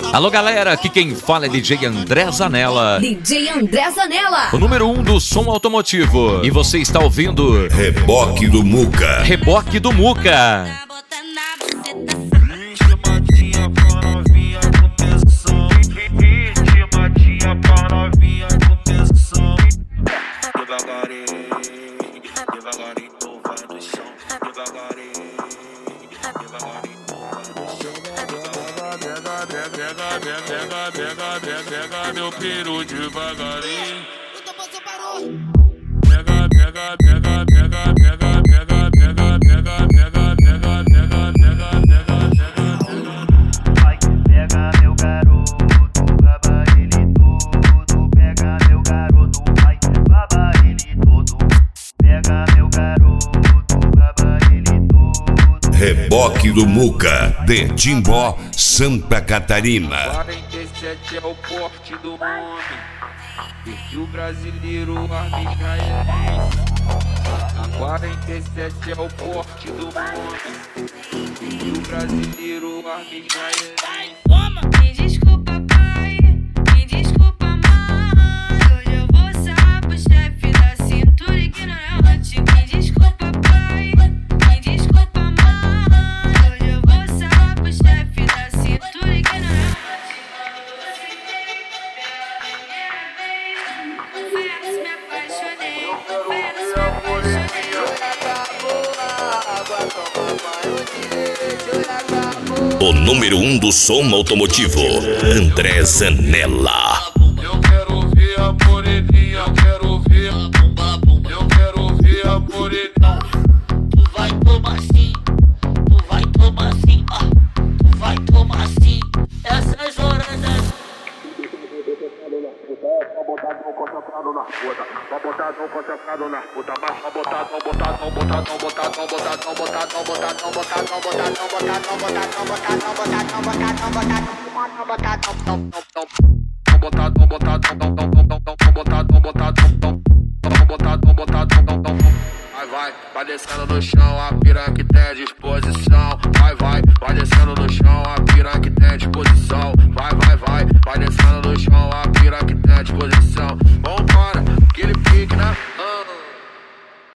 Alô galera, aqui quem fala é DJ André Zanella. DJ André Zanella, o número 1 do som automotivo. E você está ouvindo Reboque do Muca. Reboque do Muca. Pega meu peru devagarinho. Vai, pega meu garoto, baba ele todo. Pega meu garoto, vai, baba ele todo. Pega meu garoto, baba ele todo. Reboque do Muca, de Timbó, Santa Catarina. 47 é o porte do homem, e o brasileiro arma israelense. A 47 é o porte do homem, e o brasileiro arma israelense. Me desculpa, pai, me desculpa, mãe. Hoje eu vou sarrar pro chefe da cintura ignorante. Me desculpa, pai, me desculpa, mãe. Hoje eu vou sarrar pro chefe da cintura ignorante. Confesso, me apaixonei, confesso, me apaixonei. O número 1 do som automotivo, André Zanella. Eu quero ver a moreninha, eu quero ver a bumba, bumba. Eu quero ver a moreninha. Tu vai tomar sim, tu vai tomar sim, ó. Tu vai tomar sim, essas horas das... Botadão concentrado na puta, botadão concentrado na puta, baixa botadão, botadão, botadão, botadão, botadão, botadão, botadão, botadão, botadão, botadão, botadão, botadão, botadão, botadão, botadão, botadão. Vai descendo no chão, a piranha que tem disposição. Vai descendo no chão, a piranha que tem disposição. Vai descendo no chão, a piranha que tem disposição. Vambora, aquele pique, né?